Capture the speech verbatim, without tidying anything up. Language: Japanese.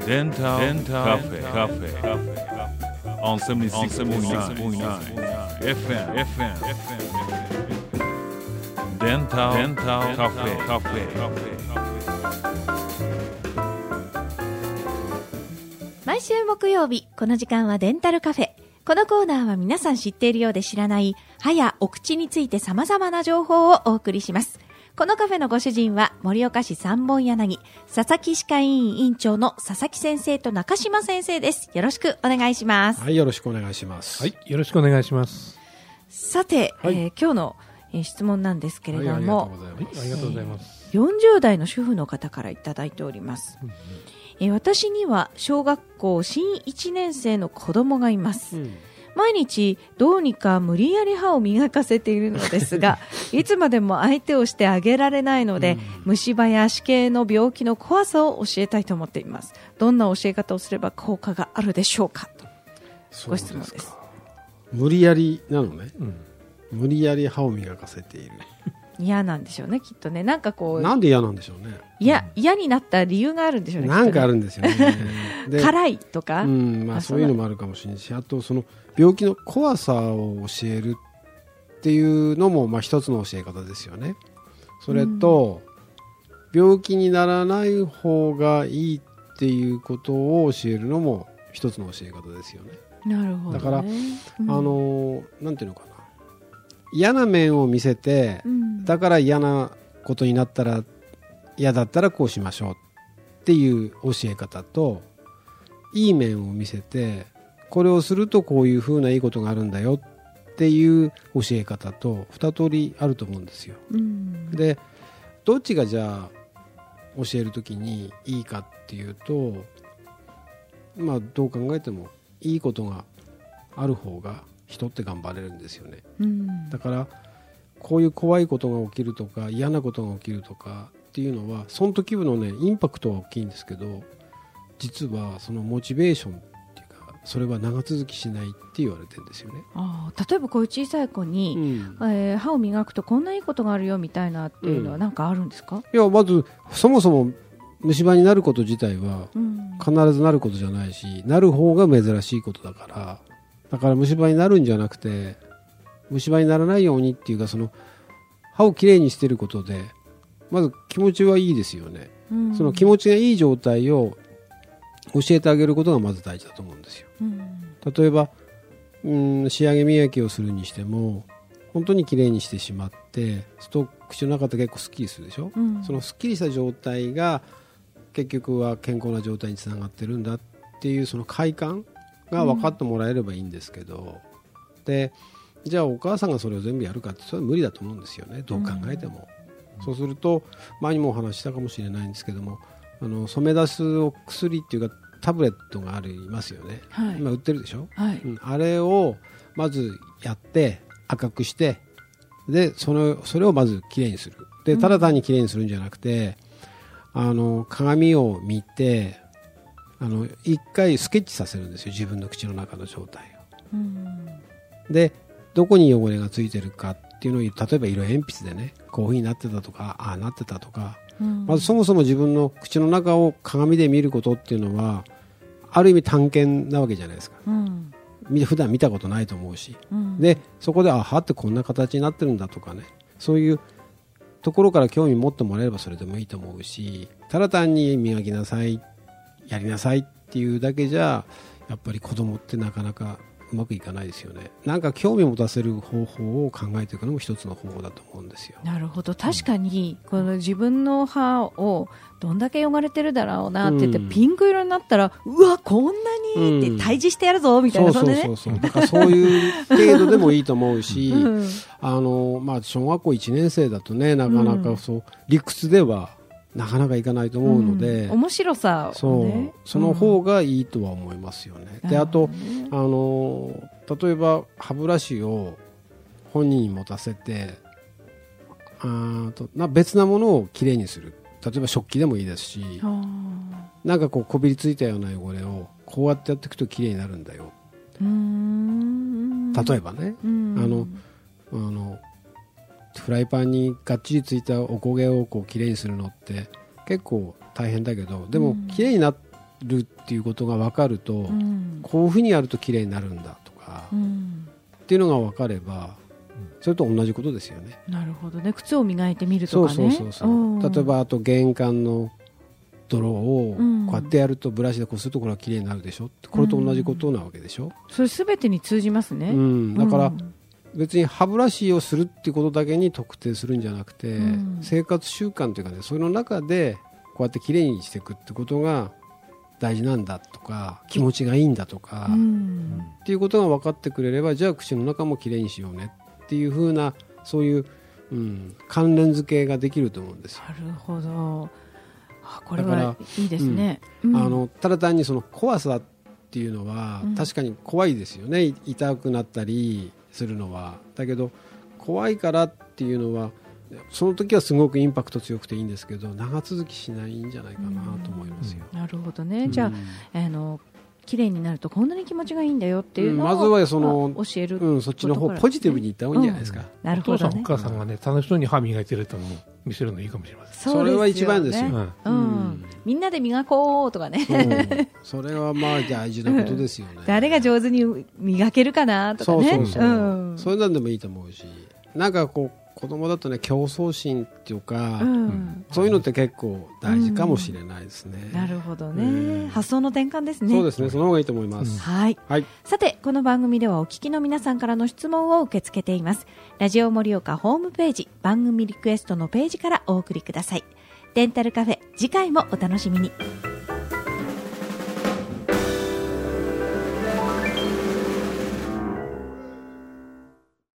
デンタルカフェカフェ on セブンティーシックスポイントナイン エフエム エフエム デンタルカフェカフェ。 毎週木曜日この時間はデンタルカフェ。このコーナーは皆さん知っているようで知らない歯やお口について様々な情報をお送りします。このカフェのご主人は盛岡市三本柳佐々木歯科医院院長の佐々木先生と中島先生です。よろしくお願いします。 はい、よろしくお願いします。 はい、よろしくお願いします。 さて、 はいえー、今日の、えー、質問なんですけれども、 はい、ありがとうございます。 よんじゅう代の主婦の方からいただいております。うんうん、えー、私には小学校新いちねん生の子供がいます。うん、毎日どうにか無理やり歯を磨かせているのですがいつまでも相手をしてあげられないので、うん、虫歯や歯形の病気の怖さを教えたいと思っています。どんな教え方をすれば効果があるでしょうかとご質問です。 そうですか。無理やりなのね、うん、無理やり歯を磨かせている嫌なんでしょうね、きっとね。なんかこうなんで嫌なんでしょうね。 いや、うん、嫌になった理由があるんでしょうね。 なんかあるんですよねで辛いとか、 うんまあ、そういうのもあるかもしれないし、あとその病気の怖さを教えるっていうのもまあ一つの教え方ですよね。それと、うん、病気にならない方がいいっていうことを教えるのも一つの教え方ですよね。 なるほどね。 だから、うん、あのなんていうのかな、嫌な面を見せて、うん、だから嫌なことになったら嫌だったらこうしましょうっていう教え方と、いい面を見せてこれをするとこういうふうないいことがあるんだよっていう教え方と二通りあると思うんですよ。うん、でどっちがじゃあ教えるときにいいかっていうと、まあどう考えてもいいことがある方が人って頑張れるんですよね。うん、だからこういう怖いことが起きるとか嫌なことが起きるとかっていうのはその時のねインパクトは大きいんですけど、実はそのモチベーションっていうかそれは長続きしないって言われてるんですよね。 ああ、例えばこういう小さい子に、うんえー、歯を磨くとこんないいことがあるよみたいなっていうのは何かあるんですか？ うん、いやまずそもそも虫歯になること自体は必ずなることじゃないし、なる方が珍しいことだから、だから虫歯になるんじゃなくて虫歯にならないようにっていうか、その歯をきれいにしてることでまず気持ちはいいですよね。うん、その気持ちがいい状態を教えてあげることがまず大事だと思うんですよ。うん、例えばうん仕上げ磨きをするにしても本当にきれいにしてしまってすると口の中って結構すっきりするでしょ。うん、そのすっきりした状態が結局は健康な状態につながってるんだっていうその快感が分かってもらえればいいんですけど、うん、でじゃあお母さんがそれを全部やるかってそれは無理だと思うんですよね、どう考えても。うん、そうすると前にもお話ししたかもしれないんですけども、あの染め出すお薬っていうかタブレットがありますよね。はい、今売ってるでしょ。はい、うん、あれをまずやって赤くしてで そ, のそれをまずきれいにする。でただ単にきれいにするんじゃなくて、うん、あの鏡を見てあの一回スケッチさせるんですよ、自分の口の中の状態を。うん、でどこに汚れがついてるかっていうのを例えば色鉛筆でねこういう風になってたとかああなってたとか、うん、まずそもそも自分の口の中を鏡で見ることっていうのはある意味探検なわけじゃないですか。うん、普段見たことないと思うし、うん、でそこであ歯ってこんな形になってるんだとかね、そういうところから興味持ってもらえればそれでもいいと思うし、ただ単に磨きなさいやりなさいっていうだけじゃやっぱり子供ってなかなかうまくいかないですよね。なんか興味を持たせる方法を考えていくのも一つの方法だと思うんですよ。 なるほど、確かに、うん、この自分の歯をどんだけ汚れてるだろうなって言って、うん、ピンク色になったらうわこんなにって退治してやるぞみたいな、うん、そうそうそうそうだからそういう程度でもいいと思うし、うん、あのまあ、小学校いちねん生だとねなかなかそう、うん、理屈ではなかなかいかないと思うので、 うん、面白さをね、 そうその方がいいとは思いますよね。うん、であとあの例えば歯ブラシを本人に持たせてあとな別なものをきれいにする、例えば食器でもいいですし、なんかこうこびりついたような汚れをこうやってやっていくときれいになるんだよ。うーん例えばね、あのあのフライパンにがっちりついたおこげをこうきれいにするのって結構大変だけど、でもきれいになっるっていうことが分かると、うん、こういうふうにやると綺麗になるんだとか、うん、っていうのが分かればそれと同じことですよね。 なるほどね。靴を磨いてみるとかね。 そうそうそうそう。例えばあと玄関の泥をこうやってやるとブラシでこするところが綺麗になるでしょ。これと同じことなわけでしょ。 それ全てに通じますね。 うん、だから別に歯ブラシをするっていうことだけに特定するんじゃなくて、うん、生活習慣というかね、その中でこうやって綺麗にしていくってことが大事なんだとか、気持ちがいいんだとか、うん、っていうことが分かってくれれば、じゃあ口の中も綺麗にしようねっていう風なそういう、うん、関連付けができると思うんですよ。 なるほど。あ、これはいいですね。 うんうん、あのただ単にその怖さっていうのは、うん、確かに怖いですよね。痛くなったりするのは。だけど怖いからっていうのはその時はすごくインパクト強くていいんですけど、長続きしないんじゃないかなと思いますよ。 うん、なるほどね。じゃあ、あの綺麗になるとこんなに気持ちがいいんだよっていうのを、 うん、まずはその、 まあ、教える、 うん、そっちの方ポジティブにいった方がいいんじゃないですか。うん、 なるほどね。 お父さんお母さんがね、楽しそうに歯磨いてると見せるのいいかもしれません。 それは一番ですよ。 うんうん、みんなで磨こうとかね。 それはまあ大事なことですよね。 誰が上手に磨けるかなとかね。 そうそうそう。うん、そういうのでもいいと思うし、なんかこう子供だとね、競争心っていうか、うん、そういうのって結構大事かもしれないですね。 うん、なるほどね、うん。発想の転換ですね。 そうですね。その方がいいと思います。 うん、はい、はい。さて、この番組ではお聞きの皆さんからの質問を受け付けています。ラジオ盛岡ホームページ、番組リクエストのページからお送りください。デンタルカフェ、次回もお楽しみに。